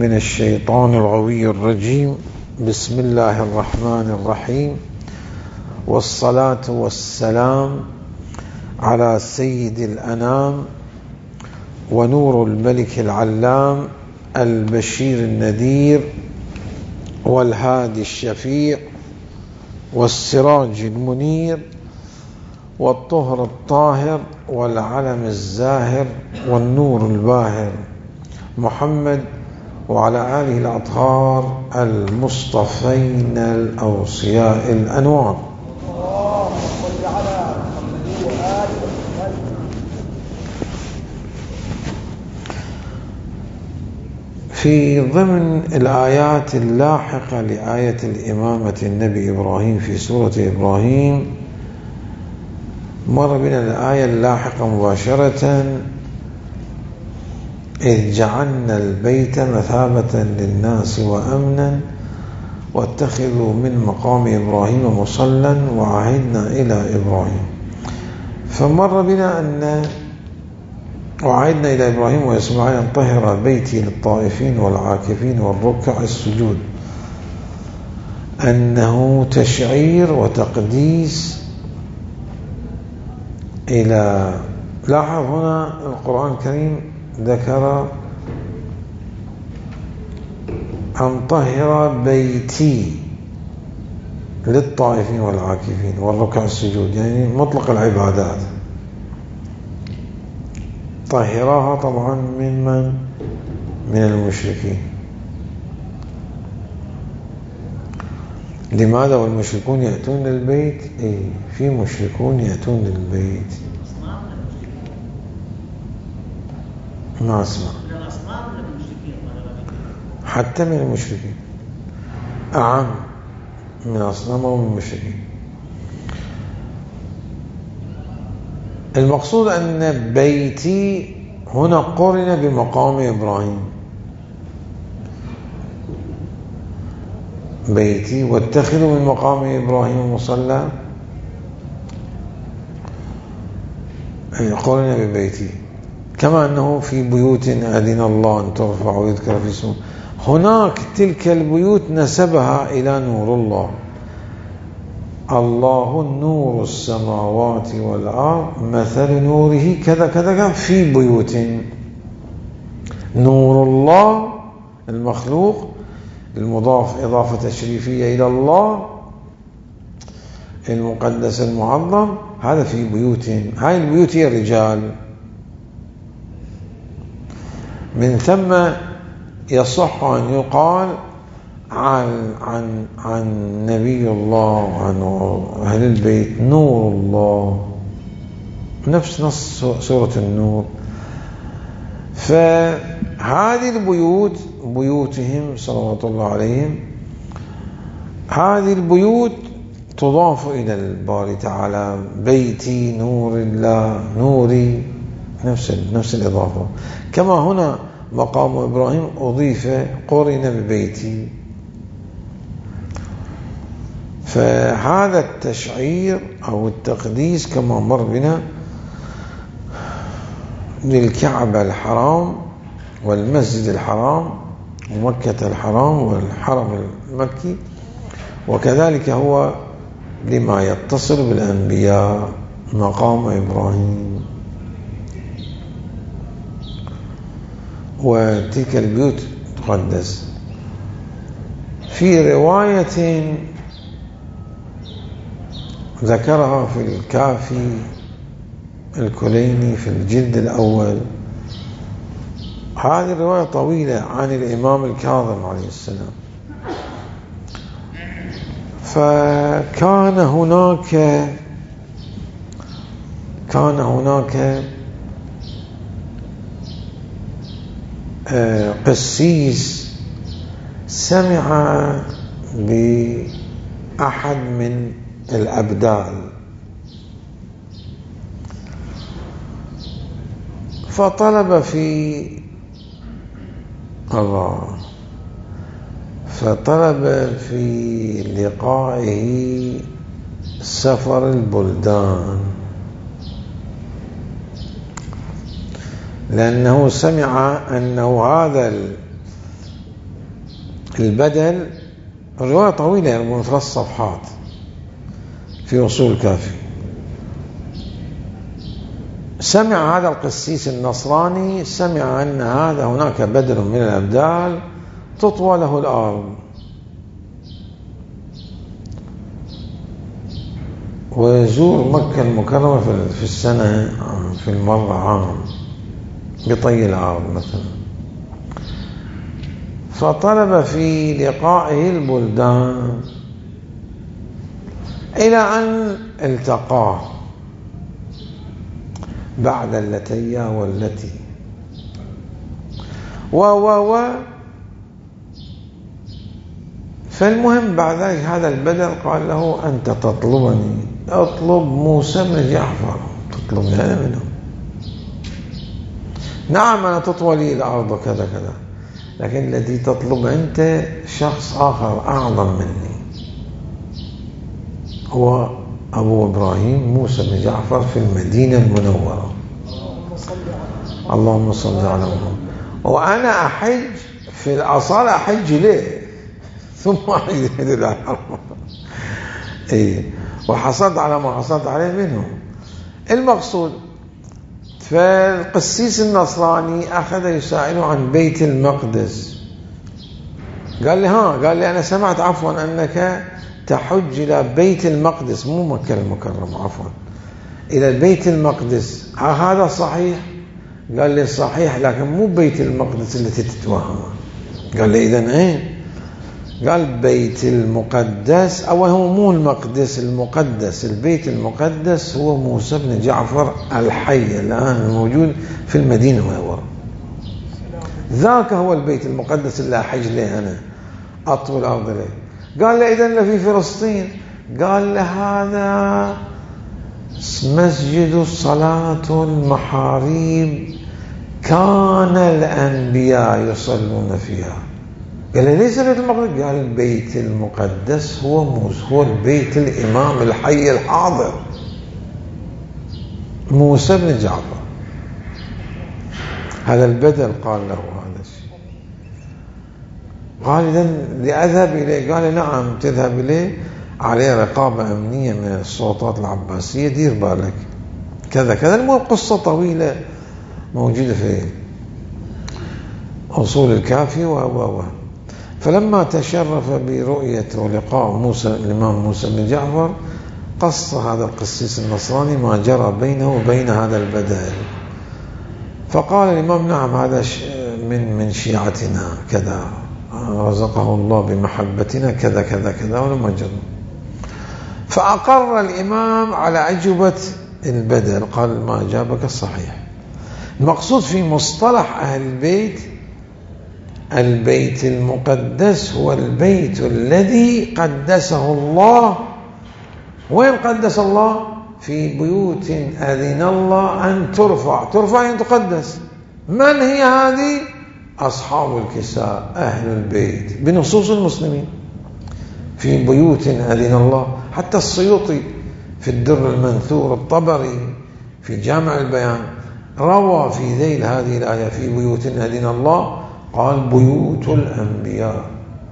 من الشيطان الغوي الرجيم. بسم الله الرحمن الرحيم، والصلاة والسلام على سيد الأنام ونور الملك العلام البشير النذير والهادي الشفيع والسراج المنير والطهر الطاهر والعلم الزاهر والنور الباهر محمد وعلى آله الأطهار المصطفين الأوصياء الأنوار. في ضمن الآيات اللاحقة لآية الإمامة النبي إبراهيم في سورة إبراهيم مر بنا الآية اللاحقة مباشرة: إذ جعلنا البيت مثابة للناس وأمنا واتخذوا من مقام إبراهيم مصلى وعهدنا إلى إبراهيم. فمر بنا أن وعهدنا إلى إبراهيم وإسماعيل أن طهر بيتي للطائفين والعاكفين والركع السجود، أنه تشعير وتقديس إلى. لاحظ هنا القرآن الكريم ذكر أن طهر بيتي للطائفين والعاكفين والركع السجود، يعني مطلق العبادات. طهرها طبعا من المشركين. لماذا والمشركون يأتون للبيت؟ في مشركون يأتون للبيت. ما أسمع حتى من المشركين، أعم من أصنام ومن المشركين. المقصود أن بيتي هنا قرن بمقام إبراهيم، بيتي واتخذوا من مقام إبراهيم مصلى، قرن ببيتي. كما أنه في بيوت أذن الله أن ترفع ويذكر في اسمه، هناك تلك البيوت نسبها إلى نور الله. الله نور السماوات والأرض مثل نوره كذا كذا في بيوت. نور الله المخلوق المضاف إضافة تشريفية إلى الله المقدس المعظم، هذا في بيوت. هاي البيوت هي الرجال. من ثم يصح أن يقال عن نبي الله وعن أهل البيت نور الله، نفس نص سورة النور. فهذه البيوت بيوتهم صلوات الله عليهم، هذه البيوت تضاف إلى الباري تعالى. بيتي نور الله، نوري، نفس الإضافة. كما هنا مقام إبراهيم أضيف قرن ببيتي. فهذا التشعير أو التقديس كما مر بنا للكعبة الحرام والمسجد الحرام ومكة الحرام والحرم المكي، وكذلك هو لما يتصل بالأنبياء مقام إبراهيم. وتلك البيوت تقدس. في رواية ذكرها في الكافي الكليني في الجلد الأول، هذه الرواية طويلة عن الإمام الكاظم عليه السلام. فكان هناك قسيس سمع بأحد من الأبدال، فطلب في لقائه سفر البلدان، لأنه سمع أنه هذا البدل الرواية طويلة يعني 3 صفحات في أصول الكافي. سمع هذا القسيس النصراني سمع أن هذا هناك بدل من الأبدال تطوى له الأرض، ويزور مكة المكرمة في السنة في المرة عام بطي الأرض مثلا، فطلب في لقائه البلدان إلى أن التقاه بعد اللتيا والتي فالمهم بعد ذلك هذا البدل قال له أنت تطلبني، اطلب موسى بن جعفر. تطلبني أنا منه؟ نعم أنا تطوى لي الأرض كذا كذا، لكن الذي تطلب أنت شخص آخر أعظم مني، هو أبو إبراهيم موسى بن جعفر في المدينة المنورة. اللهم صل على محمد. وأنا أحج في الأصالة أحج ليه ثم أحج لله وحصلت على ما حصلت عليه منهم. المقصود فالقسيس النصراني أخذ يسائله عن بيت المقدس. قال لي أنا سمعت عفوا أنك تحج إلى بيت المقدس، مو مكة المكرمة، عفوا إلى البيت المقدس، هذا صحيح؟ قال لي صحيح، لكن مو بيت المقدس التي تتوهمه. قال لي إذن إيه؟ قال بيت المقدس، أو هو مو المقدس، المقدس، البيت المقدس هو موسى بن جعفر الحي الآن الموجود في المدينة المنورة، ذاك هو البيت المقدس اللي أحج له أنا أطول الأرض له. قال له إذن لفي فلسطين؟ قال له هذا مسجد صلاة المحاريب كان الأنبياء يصلون فيها. قال له ليس بيت المقدس؟ قال البيت المقدس هو البيت الإمام الحي الحاضر موسى بن جعفر. هذا البدل قال له هذا الشيء. قال إذن لأذهب إليه؟ قال نعم تذهب إليه، عليه رقابة أمنية من السلطات العباسية، دير بالك كذا كذا. المهم قصة طويلة موجودة في أصول الكافي فلما تشرف برؤية ولقاء الإمام موسى بن جعفر قص هذا القسيس النصراني ما جرى بينه وبين هذا البدل. فقال الإمام نعم هذا من شيعتنا كذا، رزقه الله بمحبتنا كذا كذا كذا ولما جرى. فأقر الإمام على عجبة البدل، قال ما أجابك الصحيح. المقصود في مصطلح أهل البيت، البيت المقدس هو البيت الذي قدسه الله. وين قدس الله؟ في بيوت أذن الله أن ترفع أن تقدس. من هي هذه؟ أصحاب الكساء أهل البيت بنصوص المسلمين، في بيوت أذن الله. حتى السيوطي في الدر المنثور، الطبري في جامع البيان روى في ذيل هذه الآية في بيوت أذن الله، قال بيوت الأنبياء.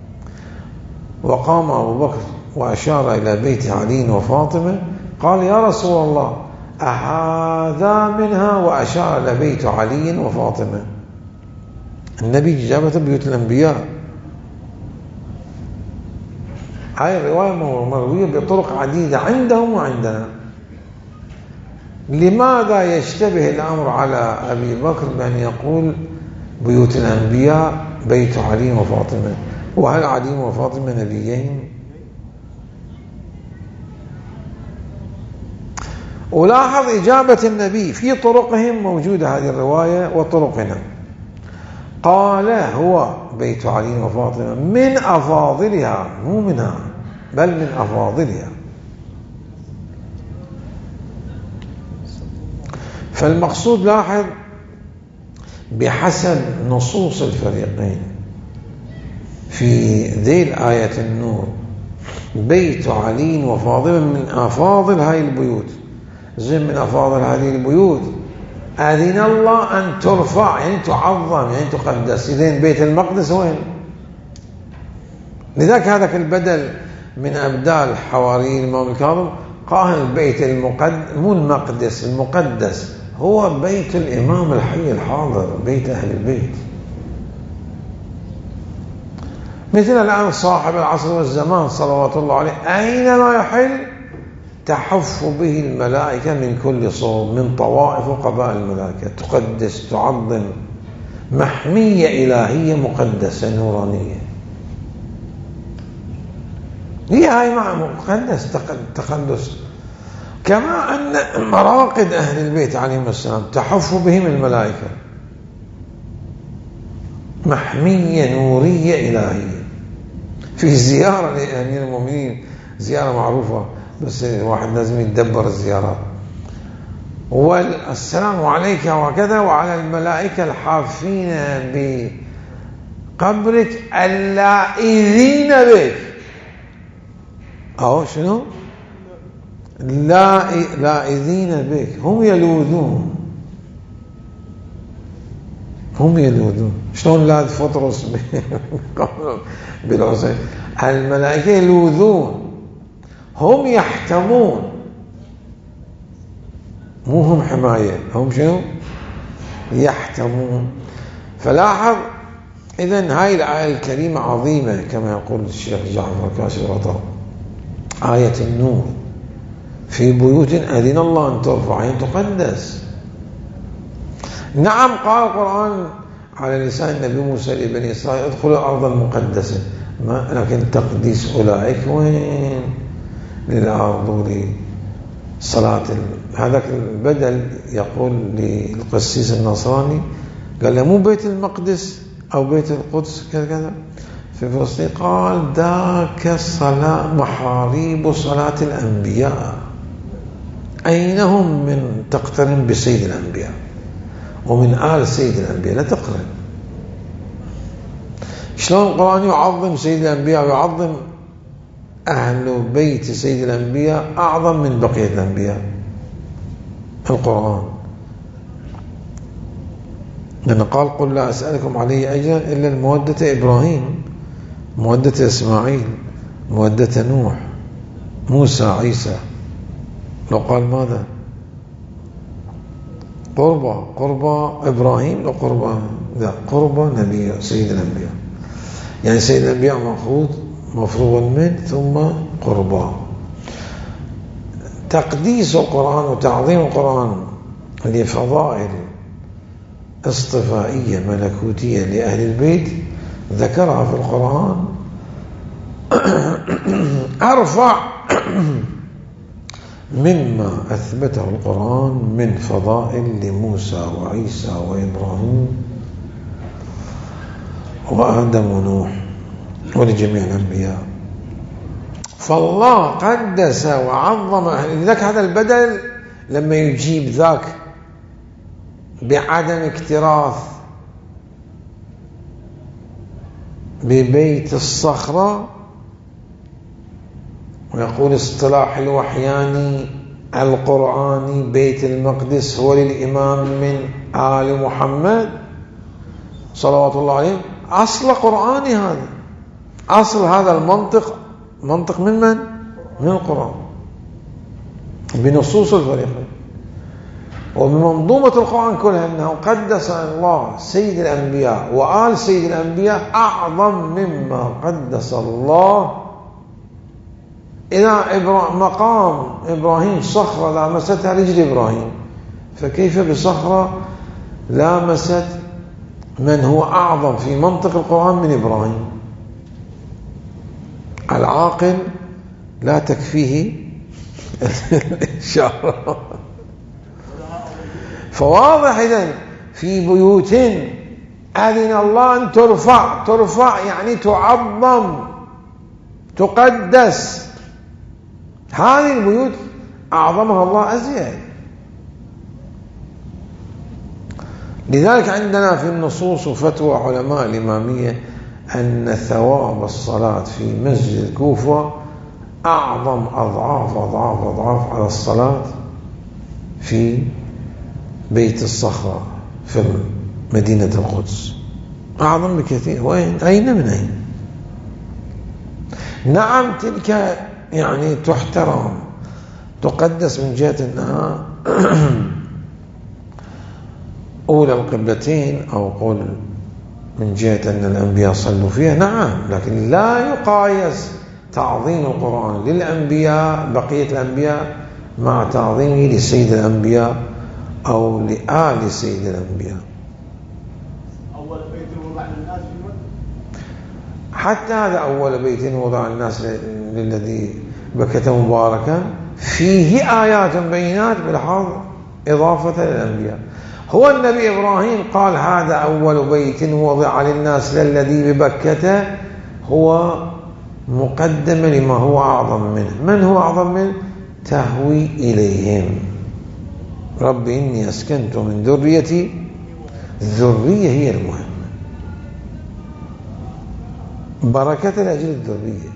وقام أبو بكر وأشار إلى بيت علي وفاطمة، قال يا رسول الله أهذا منها؟ وأشار إلى بيت علي وفاطمة. النبي جابت بيوت الأنبياء. هاي الرواية مروية بطرق عديدة عندهم وعندنا. لماذا يشتبه الأمر على أبي بكر بأن يقول بيوت الأنبياء بيت علي وفاطمة؟ وهل علي وفاطمة نبيين؟ ولاحظ إجابة النبي في طرقهم موجودة هذه الرواية وطرقنا. قال هو بيت علي وفاطمة من أفاضلها، مو منها بل من أفاضلها. فالمقصود لاحظ بحسب نصوص الفريقين في ذيل آية النور بيت علي وفاطمة من أفاضل هاي البيوت. زين من أفاضل هذه البيوت أذن الله أن ترفع، يعني تعظم، يعني تقدس. إذن بيت المقدس وين؟ لذلك هذاك البدل من أبدال حواري الإمام الكاظم قال البيت مو المقدس المقدس هو بيت الإمام الحي الحاضر، بيت أهل البيت. مثل الآن صاحب العصر والزمان صلوات الله عليه أينما يحل تحف به الملائكة من كل صوب، من طوائف وقبائل الملائكة، تقدس تعظم، محمية إلهية مقدسة نورانية. هي هاي مع مقدس تقدس. كما أن مراقد أهل البيت عليهم السلام تحف بهم الملائكة، محمية نورية إلهية. في زيارة لأمير المؤمنين، زيارة معروفة بس واحد لازم يتدبر الزيارات، والسلام عليك وكذا وعلى الملائكة الحافين بقبرك اللائذين بك. أو شنو؟ لائذين بك، هم يلوذون. شلون لاذ فطرس بالحسين؟ الملائكة يلوذون، هم يحتمون، مو هم حماية، هم شنو؟ يحتمون. فلاحظ إذن هاي الآية الكريمة عظيمة كما يقول الشيخ جعفر كاشف الغطاء، آية النور في بيوت أذن الله أن ترفع أن تقدس. نعم قال القرآن على لسان النبي موسى لبني إسرائيل ادخلوا الأرض المقدسة، لكن تقديس أولئك وين؟ للأرض للصلاة. هذاك البدل يقول للقسيس النصراني قال له مو بيت المقدس أو بيت القدس كذا في فلسطين، قال ذاك صلاة محاريب صلاة الأنبياء، أين هم من تقترن بسيد الأنبياء ومن آل سيد الأنبياء؟ لا تقرن. شلون القرآن يعظم سيد الأنبياء ويعظم أهل بيت سيد الأنبياء أعظم من بقية الأنبياء القرآن، لأن قال قل لا أسألكم عليه أجرا إلا المودة إبراهيم، مودة إسماعيل، مودة نوح، موسى، عيسى. لو قال ماذا؟ قربة إبراهيم، لو قربة لا، قربة نبي سيد الأنبياء، يعني سيد الأنبياء مفروض من ثم قربة. تقديس القرآن وتعظيم القرآن لفضائل اصطفائية ملكوتية لأهل البيت ذكرها في القرآن أرفع مما أثبته القرآن من فضائل لموسى وعيسى وإبراهيم وآدم ونوح ولجميع الأنبياء. فالله قدس وعظم. لذلك هذا البدل لما يجيب ذاك بعدم اكتراث ببيت الصخرة، ويقول اصطلاح الوحياني القرآني بيت المقدس هو للإمام من آل محمد صلوات الله عليه، أصل قرآني هذا، أصل هذا المنطق منطق من من؟ من القرآن بنصوص الفريقين وبمنظومة القرآن كلها، أنه قدس الله سيد الأنبياء وآل سيد الأنبياء أعظم مما قدس الله. إذا مقام إبراهيم صخرة لامستها رجل إبراهيم، فكيف بصخرة لامست من هو أعظم في منطق القرآن من إبراهيم؟ العاقل لا تكفيه الإشارة. فواضح إذن في بيوت أذن الله أن ترفع يعني تعظم تقدس. هذه البيوت أعظمها الله أزيد. لذلك عندنا في النصوص وفتوى علماء الإمامية أن ثواب الصلاة في مسجد الكوفة أعظم أضعاف أضعاف أضعاف على الصلاة في بيت الصخرة في مدينة القدس، أعظم بكثير. وين؟ أين من أين؟ نعم تلك يعني تحترم تقدس من جهة أنها أولى القبلتين، أو قول من جهة أن الأنبياء صلوا فيها، نعم، لكن لا يقايس تعظيم القرآن للأنبياء بقية الأنبياء مع تعظيمه لسيد الأنبياء أو لآل سيد الأنبياء. أول بيت وضع للناس في مكة، حتى هذا أول بيت وضع الناس للذي بكة مباركا فيه آيات بينات بالحظ إضافة للأنبياء. هو النبي إبراهيم قال هذا أول بيت وضع للناس للذي ببكة، هو مقدم لما هو أعظم منه. من هو أعظم منه؟ تهوي إليهم رب إني أسكنت من ذريتي، الذرية هي المهمة، بركة لأجل الذرية.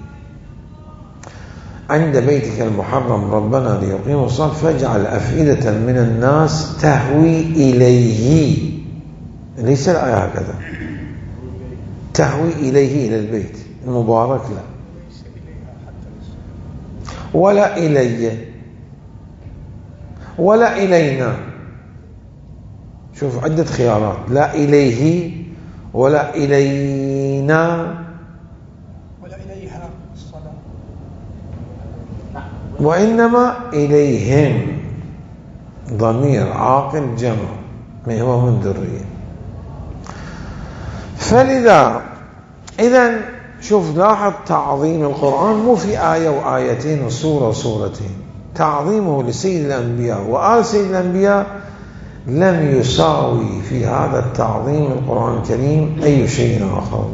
عند بيتك المحرم ربنا ليقيموا الصلاة فاجعل أفئدة من الناس تهوي إليه، ليس الآية هكذا، تهوي إليه إلى البيت المبارك، لا، ولا إلي ولا إلينا. شوف عدة خيارات، لا إليه ولا إلينا ولا إليها الصلاة، وإنما إليهم ضمير عاقل جمع ما هو من ذرية. فلذا إذن شوف لاحظ تعظيم القرآن مو في آية وآيتين وسورة وسورتين، تعظيمه لسيد الأنبياء وآل سيد الأنبياء لم يساوي في هذا التعظيم القرآن الكريم أي شيء آخر.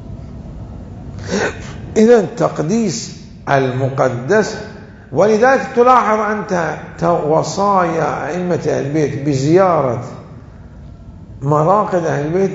إذن تقديس المقدس. ولذلك تلاحظ أنت وصايا أئمة أهل البيت بزيارة مراقد أهل البيت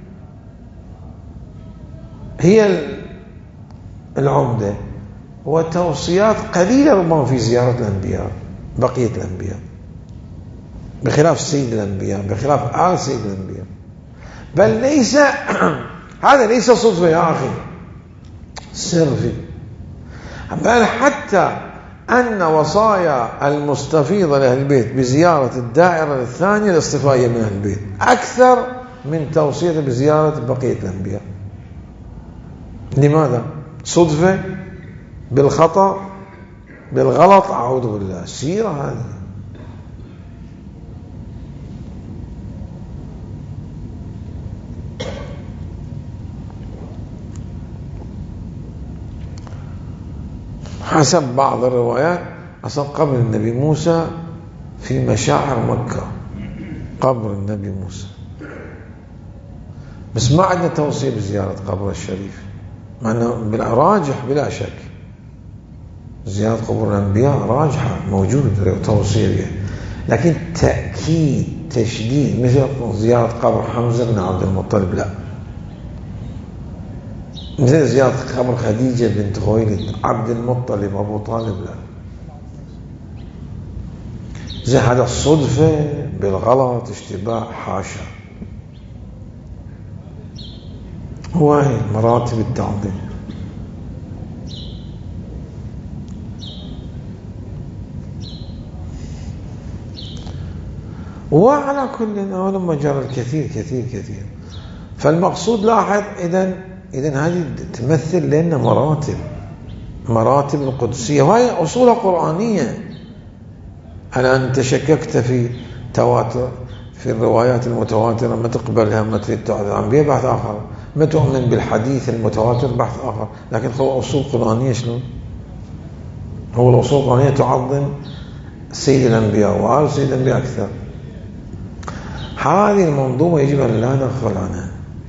هي العمدة، وتوصيات قليلة ربما في زيارة الأنبياء بقية الأنبياء، بخلاف سيد الأنبياء، بخلاف آل سيد الأنبياء. بل ليس هذا ليس صدفة يا أخي، سر فيه، بل حتى أن وصايا المستفيضة لأهل البيت بزيارة الدائرة الثانية الاصطفائية من أهل البيت أكثر من توصية بزيارة بقية الأنبياء. لماذا؟ صدفة؟ بالخطأ؟ بالغلط؟ أعوذ بالله، السيرة هذه. حسب بعض الروايات أصلا قبر النبي موسى في مشاعر مكة، قبر النبي موسى، بس ما عندنا توصية بزيارة قبر الشريف، مع أنه راجح بلا شك زيارة قبور الأنبياء راجحة موجود توصية بها، لكن تأكيد تشديد مثل زيارة قبر حمزة بن عبد المطلب لا، مثل زيارة قبر خديجة بنت خويلد عبد المطلب أبو طالب لا، زي هذا الصدفة بالغلط اشتباه حاشا. هو هي مراتب التعظيم. وعلى كل لما جرى الكثير كثير كثير. فالمقصود لاحظ إذن هذه تمثل لنا مراتب القدسية، وهي أصولها قرآنية. أنا أنت شككت في تواتر في الروايات المتواترة ما تقبلها، ما تريد تعرض عن بها بحث آخر، ما تؤمن بالحديث المتواتر بحث آخر، لكن هو أصول قرآنية. شنو هو الأصول القرآنية؟ تعظم سيد الأنبياء وآل سيد الأنبياء أكثر. هذه المنظومة يجب أن لا نغفل عنها.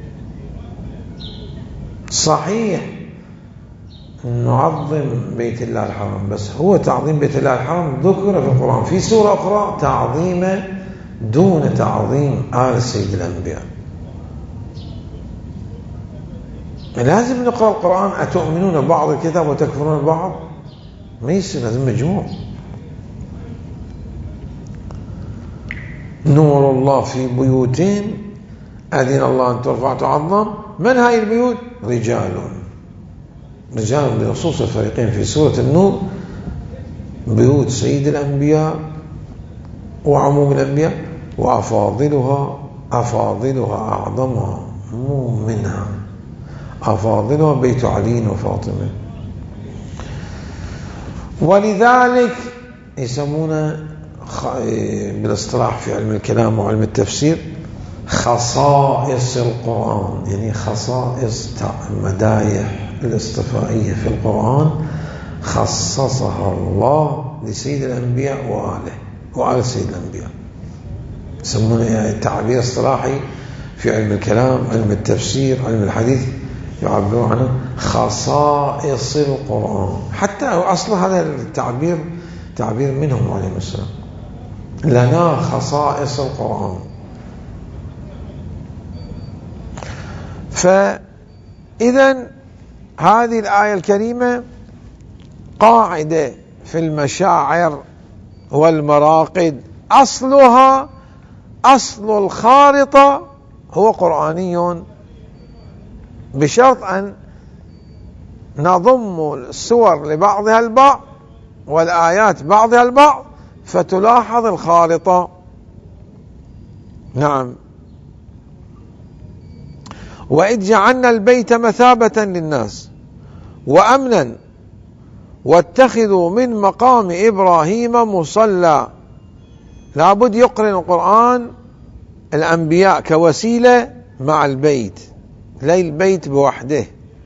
صحيح نعظم بيت الله الحرام، بس هو تعظيم بيت الله الحرام ذكر في القرآن في سورة أخرى تعظيمه دون تعظيم آل سيد الأنبياء. لازم نقرأ القرآن، أتؤمنون بعض الكتاب وتكفرون بعض؟ ما يصير، لازم مجموع. نور الله في بيوتين أذن الله أن ترفع تعظم. من هاي البيوت؟ رجال رجال بنصوص الفريقين في سورة النور بيوت سيد الأنبياء وعموم الأنبياء، وأفاضلها أعظمها مو منها، أفاضلها بيت علي وفاطمة. ولذلك يسمونه بالاصطلاح في علم الكلام وعلم التفسير خصائص القرآن، يعني خصائص المدايح الاصطفائية في القرآن خصصها الله لسيد الأنبياء وآل سيد الأنبياء. يسمونه تعبير اصطلاحي في علم الكلام، علم التفسير، علم الحديث، يعبرون عنه خصائص القرآن. حتى أصل هذا التعبير تعبير منهم عليه السلام، لنا خصائص القرآن. فإذن هذه الآية الكريمة قاعدة في المشاعر والمراقد، أصلها أصل الخارطة هو قرآني، بشرط أن نضم السور لبعضها البعض والآيات بعضها البعض فتلاحظ الخارطة. نعم. وإذ جعلنا البيت مثابة للناس وأمنا واتخذوا من مقام إبراهيم مصلى. لابد يقرن القرآن الأنبياء كوسيلة مع البيت، لا البيت بوحده.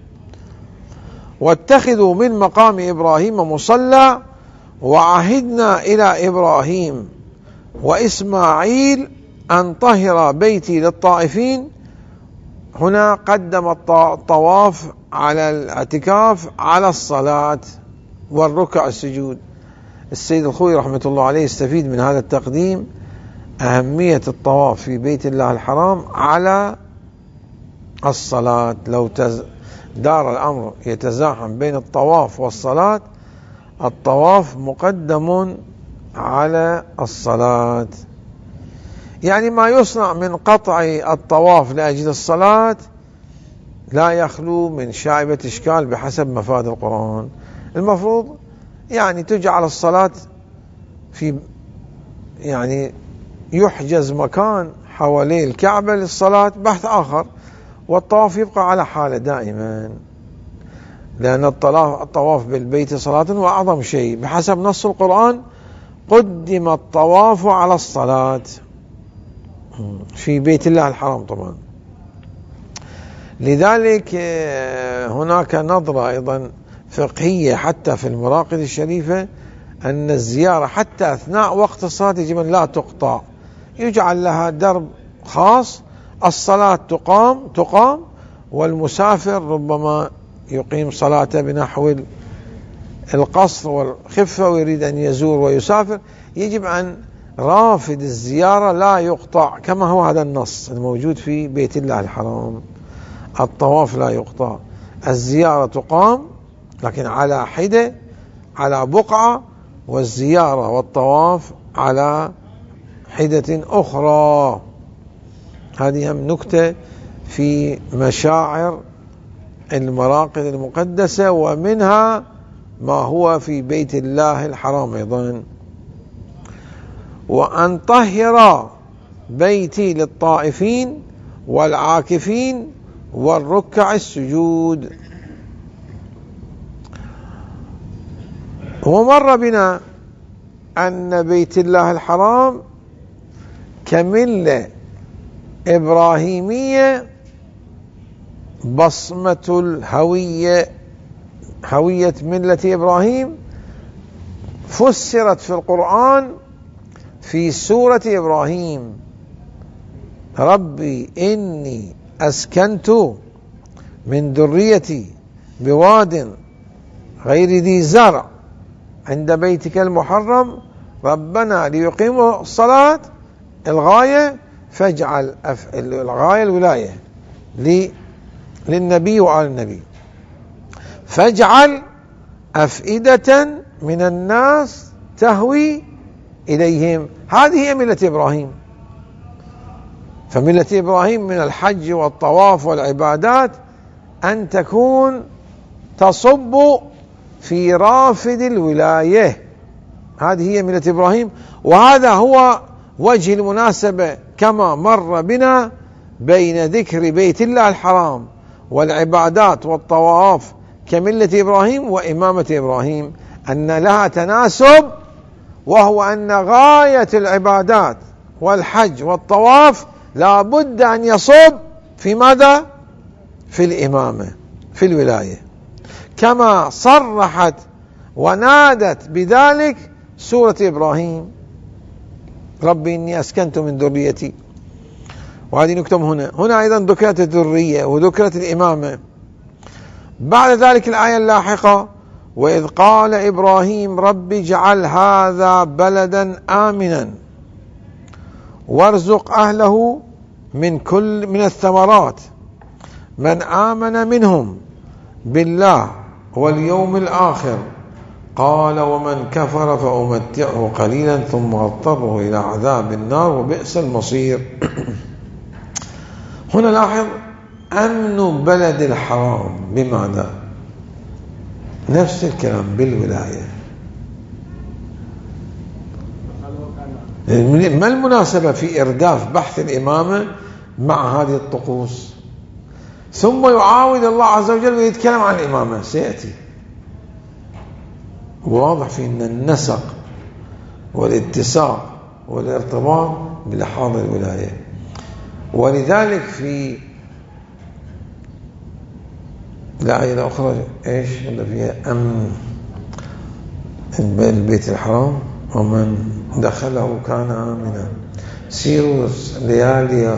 واتخذوا من مقام إبراهيم مصلى وعهدنا إلى إبراهيم وإسماعيل أن طهر بيتي للطائفين. هنا قدم الطواف على الاعتكاف على الصلاة والركع السجود. السيد الخوي رحمة الله عليه يستفيد من هذا التقديم أهمية الطواف في بيت الله الحرام على الصلاة. لو دار الأمر يتزاحم بين الطواف والصلاة، الطواف مقدم على الصلاة. يعني ما يصنع من قطع الطواف لأجل الصلاة لا يخلو من شائبة إشكال بحسب مفاد القرآن. المفروض يعني تجعل الصلاة في يعني يحجز مكان حوالي الكعبة للصلاة بحث آخر، والطواف يبقى على حاله دائما، لأن الطواف بالبيت صلاة وأعظم شيء. بحسب نص القرآن قدم الطواف على الصلاة في بيت الله الحرام طبعا. لذلك هناك نظرة أيضا فقهية حتى في المراقد الشريفة أن الزيارة حتى أثناء وقت الصلاة يجب أن لا تقطع، يجعل لها درب خاص، الصلاة تقام والمسافر ربما يقيم صلاته بنحو القصر والخفة ويريد أن يزور ويسافر، يجب أن رافد الزيارة لا يقطع، كما هو هذا النص الموجود في بيت الله الحرام. الطواف لا يقطع، الزيارة تقام لكن على حدة، على بقعة، والزيارة والطواف على حدة أخرى. هذه هم نكتة في مشاعر المراقد المقدسة، ومنها ما هو في بيت الله الحرام أيضا. وأن طهر بيتي للطائفين والعاكفين والركع السجود. ومر بنا أن بيت الله الحرام كملة إبراهيمية بصمة الهوية، هوية ملة إبراهيم فسرت في القرآن في سورة إبراهيم: ربي إني أسكنت من ذريتي بواد غير ذي زرع عند بيتك المحرم ربنا ليقيموا الصلاة. الغاية فاجعل الغاية الولاية للنبي وآل النبي، فاجعل أفئدة من الناس تهوي إليهم. هذه هي ملة إبراهيم. فملة إبراهيم من الحج والطواف والعبادات أن تكون تصب في رافد الولاية. هذه هي ملة إبراهيم، وهذا هو وجه المناسبة كما مر بنا بين ذكر بيت الله الحرام والعبادات والطواف كملة إبراهيم وإمامة إبراهيم، أن لها تناسب، وهو أن غاية العبادات والحج والطواف لا بد أن يصب في ماذا؟ في الإمامة، في الولاية، كما صرحت ونادت بذلك سورة إبراهيم: ربي إني أسكنت من ذريتي. وهذه نكتب هنا أيضا ذكرت الذرية وذكرت الإمامة. بعد ذلك الآية اللاحقة: وإذ قال إبراهيم رب اجعل هذا بلدا آمنا وارزق أهله من الثمرات من آمن منهم بالله واليوم الآخر قال ومن كفر فأمتعه قليلا ثم أضطره إلى عذاب النار وبئس المصير. هنا لاحظ أمن بلد الحرام بماذا؟ نفس الكلام بالولاية. ما المناسبة في إرداف بحث الإمامة مع هذه الطقوس؟ ثم يعاود الله عز وجل ويتكلم عن الإمامة، سيأتي. واضح في أن النسق والاتساق والارتباط بلحاظ الولاية. ولذلك في الآية الأخرى إيش اللي فيها؟ أمن البيت الحرام ومن دخله كان آمنا سيروا ليالي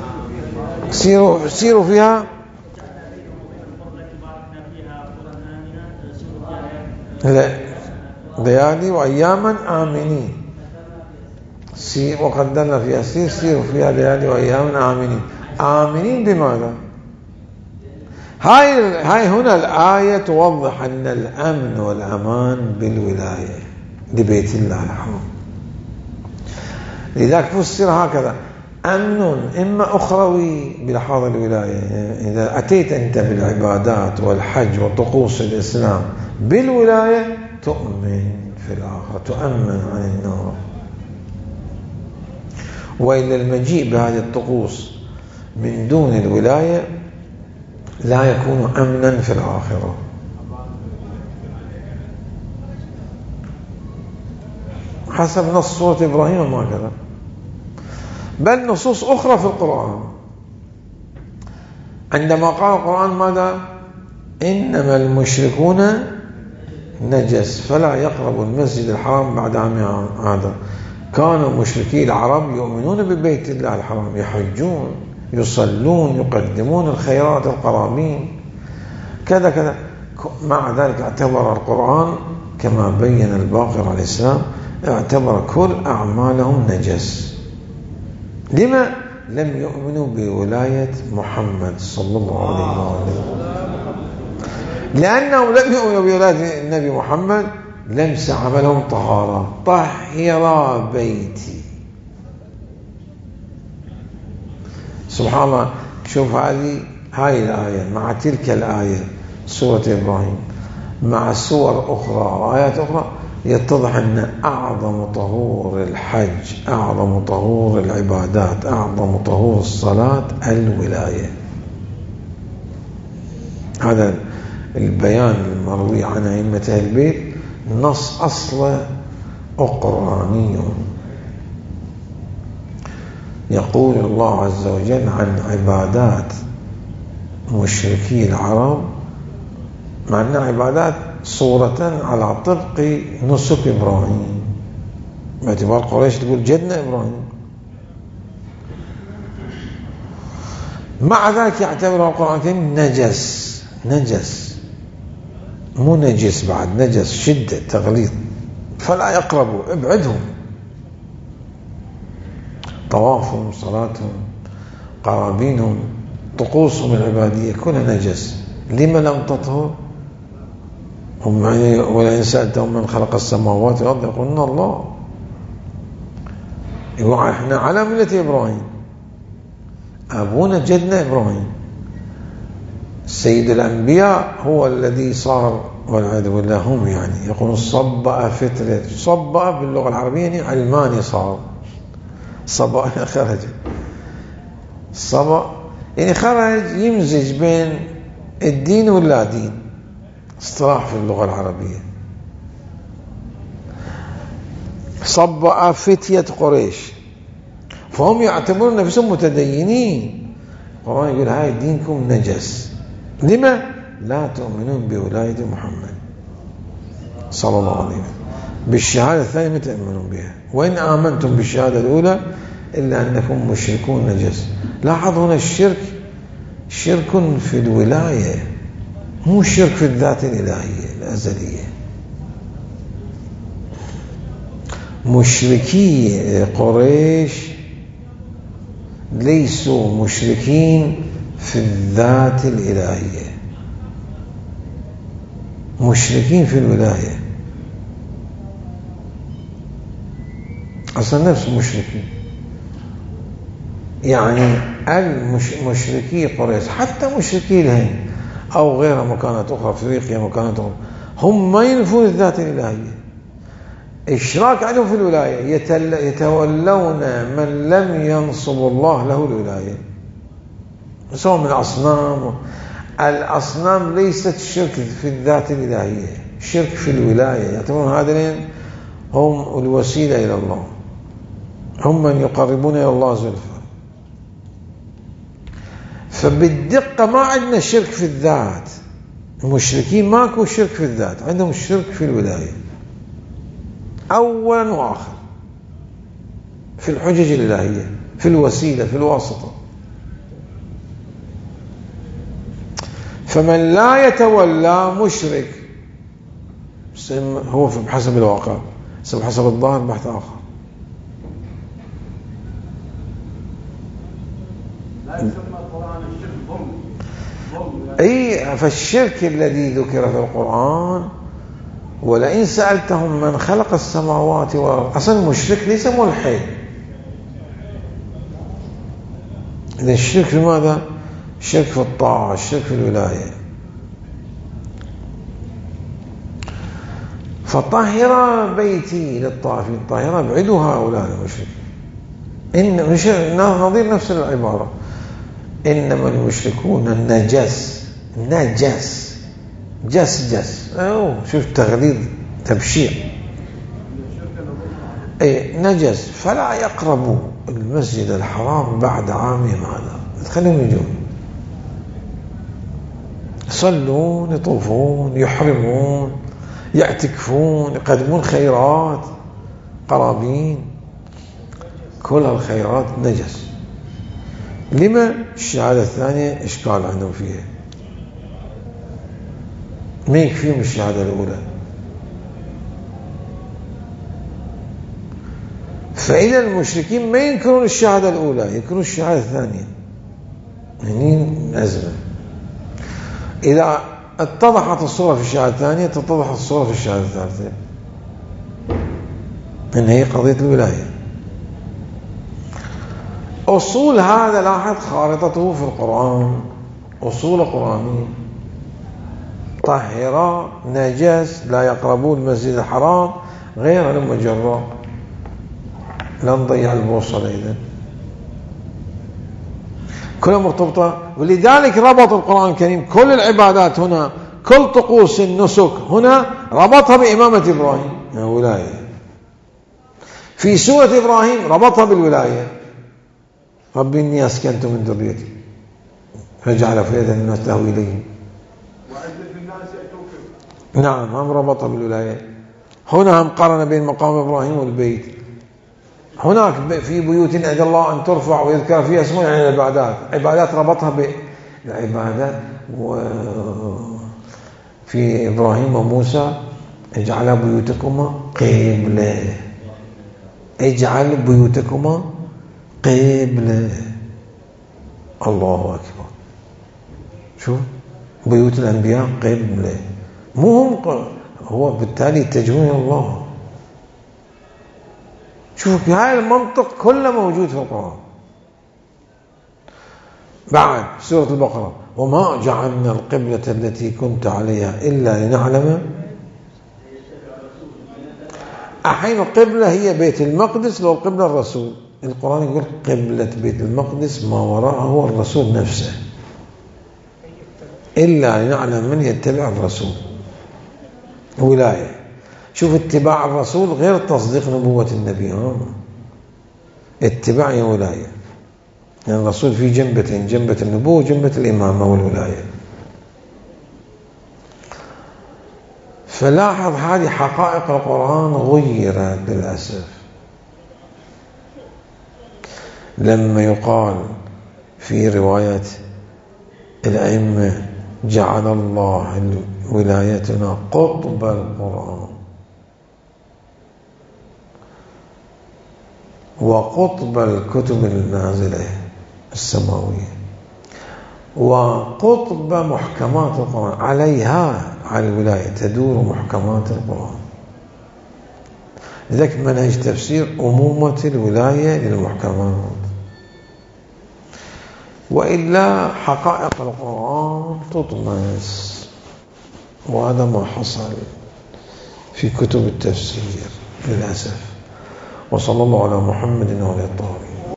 سيروا فيها لا ليالي وأياما آمنين. وقدرنا فيها سيروا فيها ليالي وأياما آمنين. آمنين بماذا؟ هاي هنا الآية توضح أن الأمن والأمان بالولاية لبيت الله الحرام. لذلك فسر هكذا: أمن إما أخروي بلحاظ الولاية، إذا أتيت أنت بالعبادات والحج وطقوس الإسلام بالولاية تؤمن في الآخرة، تؤمن عن النار. وإلا المجيء بهذه الطقوس من دون الولاية لا يكون أمنا في الآخرة. حسب نص سورة إبراهيم ما كذا، بل نصوص أخرى في القرآن. عندما قال القرآن ماذا؟ إنما المشركون نجس فلا يقربوا المسجد الحرام بعد عام هذا. كانوا مشركي العرب يؤمنون ببيت الله الحرام، يحجون يصلون يقدمون الخيرات القرابين كذا كذا. مع ذلك اعتبر القرآن كما بين الباقر عليه السلام، اعتبر كل أعمالهم نجس. لما؟ لم يؤمنوا بولاية محمد صلى الله عليه وسلم. لأنهم لم يؤمنوا بولاية النبي محمد لمس عملهم طهارة. طهر بيتي. سبحان الله. شوف هاي الآية مع تلك الآية سورة إبراهيم مع سور أخرى وآيات أخرى يتضح أن أعظم طهور الحج، أعظم طهور العبادات، أعظم طهور الصلاة الولاية. هذا البيان المروي عن أئمة البيت نص أصله قرآني. يقول الله عز وجل عن عبادات مشركي العرب، مع أنها عبادات صورة على طبق نسك إبراهيم، باعتبار قريش تقول جدنا إبراهيم. مع ذلك يعتبر القرآن الكريم نجس مو نجس بعد، نجس شدة تغليظ، فلا يقربوا، ابعدهم. طوافهم، صلاتهم، قرابينهم، طقوسهم العبادية كلها نجس. لما لم تطهر؟ ولئن سألتهم من خلق السماوات والأرض يقولون الله. احنا على ملة إبراهيم، أبونا جدنا إبراهيم. سيد الأنبياء هو الذي صار والعياذ بالله هم يعني يقولون صبأ فترة. صبأ باللغة العربية يعني علماني صار. صبأ خرج. صبأ يعني خرج يمزج بين الدين واللا دين، اصطلاح في اللغة العربية. صبأ فتية قريش، فهم يعتبرون نفسهم متدينين. القرآن يقول هاي دينكم نجس. لما؟ لا تؤمنون بولاية محمد صلى الله عليه وسلم. بالشهادة الثانية ما تؤمنون بها، وإن آمنتم بالشهادة الأولى إلا أنكم مشركون نجس. لاحظ هنا الشرك شرك في الولاية، مو شرك في الذات الإلهية الأزلية. مشركي قريش ليسوا مشركين في الذات الإلهية، مشركين في الولاية. أصلا نفس مشركين، يعني المشركي قريش حتى مشركي الهند أو غيرها مكانات أخرى، أفريقيا مكانات أخرى، هم ما ينفون الذات الإلهية. إشراك عندهم في الولاية، يتولون من لم ينصب الله له الولاية، سواء من الأصنام. الأصنام ليست شرك في الذات الإلهية، شرك في الولاية. يعتبرون هذين هم الوسيلة إلى الله، هم من يقربون إلى الله زلفى. فبالدقة ما عندنا شرك في الذات. المشركين ماكو شرك في الذات، عندهم الشرك في الولاية أولا وآخر، في الحجج الإلهية، في الوسيلة، في الواسطة. فمن لا يتولى مشرك، هو بحسب الواقع، بحسب الظاهر بحث آخر. لا يسمى القرآن الشرك ظلم. أي فالشرك الذي ذكر في القرآن ولئن سألتهم من خلق السماوات والأرض، أصلا المشرك ليس ملحد. إذا الشرك في ماذا؟ الشرك في الطاعة، الشرك في الولاية. فطهر بيتي للطائفين، طهر ابعدوا هؤلاء المشركين. نظير نفس العبارة، إنما المشركون النجس. نجس جس شوف تغليظ تبشير. أي نجس، فلا يقربوا المسجد الحرام بعد عامهم هذا. تخليهم يجون يصلون، يطوفون، يحرمون، يعتكفون، يقدمون خيرات، قرابين، كل الخيرات نجس. لما؟ الشهادة الثانية إشكال عندهم فيها، ما يكفيهم الشهادة الأولى. فإذا المشركين ما ينكرون الشهادة الأولى، ينكرون الشهادة الثانية. هني أزمة. إذا اتضحت الصورة في الشهادة الثانية تتضح الصورة في الشهادة الثالثة، إن هي قضية الولاية. أصول هذا لاحظ خارطته في القرآن، أصول قرآنية. طهرا نجس، لا يقربون المسجد الحرام غير المجرى. لا نضيع البوصلة إذن، كلها مرتبطة. ولذلك ربط القرآن الكريم كل العبادات هنا، كل طقوس النسك هنا ربطها بإمامة إبراهيم الولاية. في سورة إبراهيم ربطها بالولاية، رب إني أسكنت من ذريتي فجعل أفئدة الناس تهوي إليهم. نعم، هم ربطها بالولاية. هنا هم قارن بين مقام إبراهيم والبيت. هناك في بيوت أدى الله أن ترفع ويذكر فيها اسمه، يعني العبادات. عبادات ربطها بالعبادات. وفي إبراهيم وموسى اجعل بيوتكما قبلة، اجعل بيوتكما قبلة. الله أكبر. شوف بيوت الأنبياء قبلة، مو هم، هو بالتالي يتجهون الله. شوف هاي المنطق كله موجود في القرآن. بعد سورة البقرة وما جعلنا القبلة التي كنت عليها إلا لنعلم. أحين القبلة هي بيت المقدس، لو القبلة الرسول. القرآن يقول قبلة بيت المقدس ما وراءه هو الرسول نفسه، إلا لنعلم من يتبع الرسول. ولاية. شوف، اتباع الرسول غير تصديق نبوة النبي. اتباع ولاية، يعني الرسول في جنبتين، جنبة النبوة وجنبة الإمامة والولاية. فلاحظ هذه حقائق القرآن غيرت للأسف. لما يقال في رواية الأئمة جعل الله ولايتنا قطب القرآن وقطب الكتب النازلة السماوية وقطب محكمات القرآن، عليها، على الولاية تدور محكمات القرآن. لذلك منهج تفسير أمومة الولاية للمحكمات، وإلا حقائق القرآن تطمس. وهذا ما حصل في كتب التفسير للأسف. وصلى الله على محمد وعلى آله الطاهرين.